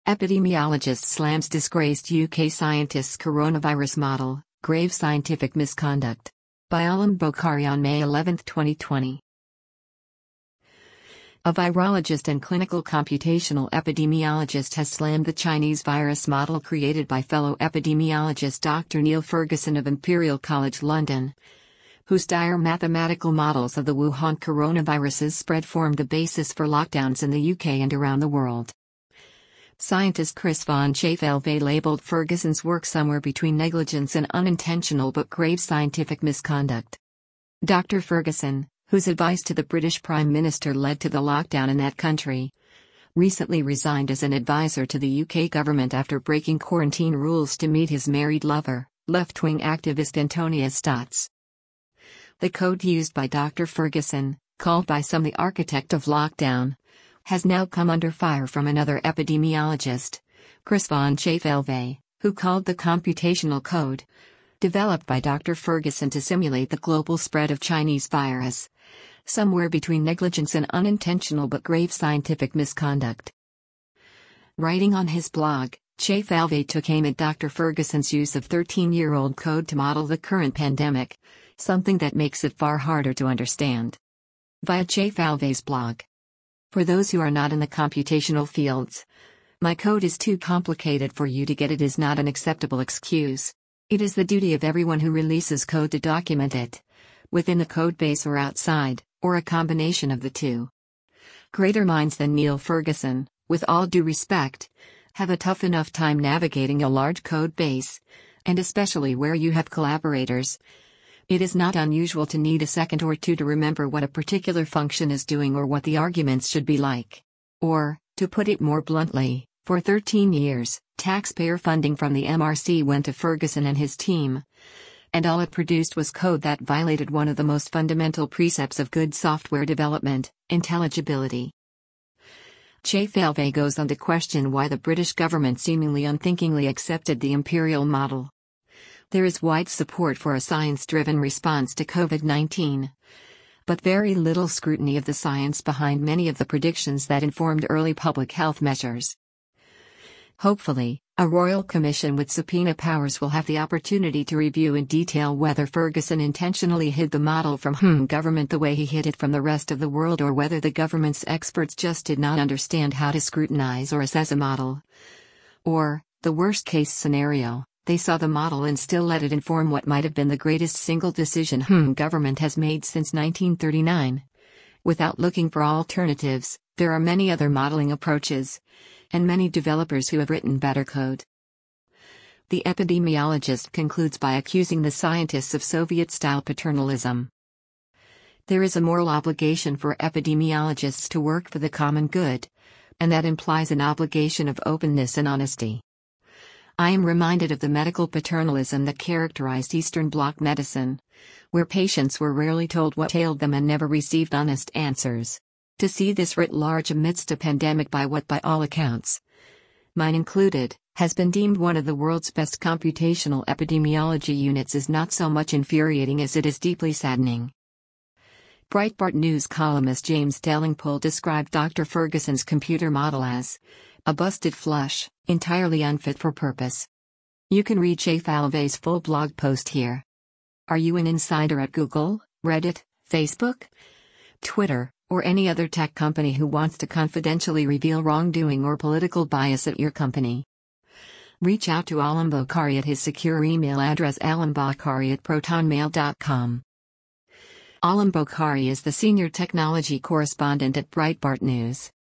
Epidemiologist slams disgraced UK scientists' coronavirus model, grave scientific misconduct. By Alam Bokhari on May 11, 2020. A virologist and clinical computational epidemiologist has slammed the Chinese virus model created by fellow epidemiologist Dr. Neil Ferguson of Imperial College London, whose dire mathematical models of the Wuhan coronavirus's spread formed the basis for lockdowns in the UK and around the world. Scientist Chris Van Chaffel-Vey labeled Ferguson's work somewhere between negligence and unintentional but grave scientific misconduct. Dr. Ferguson, whose advice to the British Prime Minister led to the lockdown in that country, recently resigned as an advisor to the UK government after breaking quarantine rules to meet his married lover, left-wing activist Antonia Stotz. The code used by Dr. Ferguson, called by some the architect of lockdown, has now come under fire from another epidemiologist, Chris Van Chaffel-Vey, who called the computational code, developed by Dr. Ferguson to simulate the global spread of Chinese virus, somewhere between negligence and unintentional but grave scientific misconduct. Writing on his blog, Chaffel-Vey took aim at Dr. Ferguson's use of 13-year-old code to model the current pandemic, something that makes it far harder to understand. Via Chaffel-Vey's blog. For those who are not in the computational fields, my code is too complicated for you to get. It is not an acceptable excuse. It is the duty of everyone who releases code to document it, within the code base or outside, or a combination of the two. Greater minds than Neil Ferguson, with all due respect, have a tough enough time navigating a large code base, and especially where you have collaborators. It is not unusual to need a second or two to remember what a particular function is doing or what the arguments should be like. Or, to put it more bluntly, for 13 years, taxpayer funding from the MRC went to Ferguson and his team, and all it produced was code that violated one of the most fundamental precepts of good software development, intelligibility. Chaffel-Vey goes on to question why the British government seemingly unthinkingly accepted the imperial model. There is wide support for a science-driven response to COVID-19, but very little scrutiny of the science behind many of the predictions that informed early public health measures. Hopefully, a royal commission with subpoena powers will have the opportunity to review in detail whether Ferguson intentionally hid the model from government the way he hid it from the rest of the world, or whether the government's experts just did not understand how to scrutinize or assess a model. Or, the worst-case scenario, they saw the model and still let it inform what might have been the greatest single decision government has made since 1939. Without looking for alternatives, there are many other modeling approaches, and many developers who have written better code. The epidemiologist concludes by accusing the scientists of Soviet-style paternalism. There is a moral obligation for epidemiologists to work for the common good, and that implies an obligation of openness and honesty. I am reminded of the medical paternalism that characterized Eastern Bloc medicine, where patients were rarely told what ailed them and never received honest answers. To see this writ large amidst a pandemic by what, by all accounts, mine included, has been deemed one of the world's best computational epidemiology units is not so much infuriating as it is deeply saddening. Breitbart News columnist James Delingpole described Dr. Ferguson's computer model as a busted flush, entirely unfit for purpose. You can read Chaffel-Vey's full blog post here. Are you an insider at Google, Reddit, Facebook, Twitter, or any other tech company who wants to confidentially reveal wrongdoing or political bias at your company? Reach out to Alam Bokhari at his secure email address alambokhari@protonmail.com. Alam Bokhari is the senior technology correspondent at Breitbart News.